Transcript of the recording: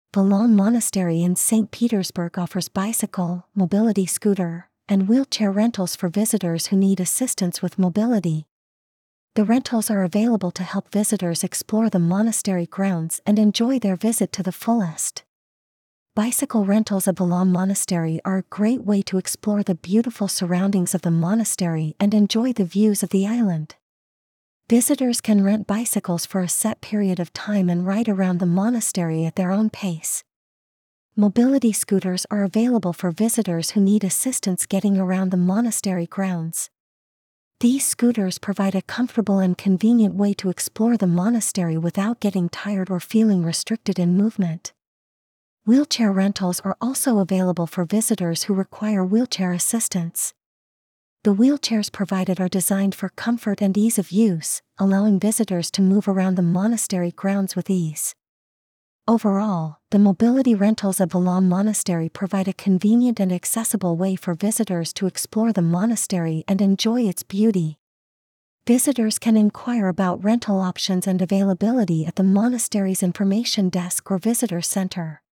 Valon Monastery in St. Petersburg offers bicycle, mobility scooter, and wheelchair rentals for visitors who need assistance with mobility. The rentals are available to help visitors explore the monastery grounds and enjoy their visit to the fullest. Bicycle rentals at Valon Monastery are a great way to explore the beautiful surroundings of the monastery and enjoy the views of the island. Visitors can rent bicycles for a set period of time and ride around the monastery at their own pace. Mobility scooters are available for visitors who need assistance getting around the monastery grounds. These scooters provide a comfortable and convenient way to explore the monastery without getting tired or feeling restricted in movement. Wheelchair rentals are also available for visitors who require wheelchair assistance. The wheelchairs provided are designed for comfort and ease of use, allowing visitors to move around the monastery grounds with ease. Overall, the mobility rentals at Valon Monastery provide a convenient and accessible way for visitors to explore the monastery and enjoy its beauty. Visitors can inquire about rental options and availability at the monastery's information desk or visitor center.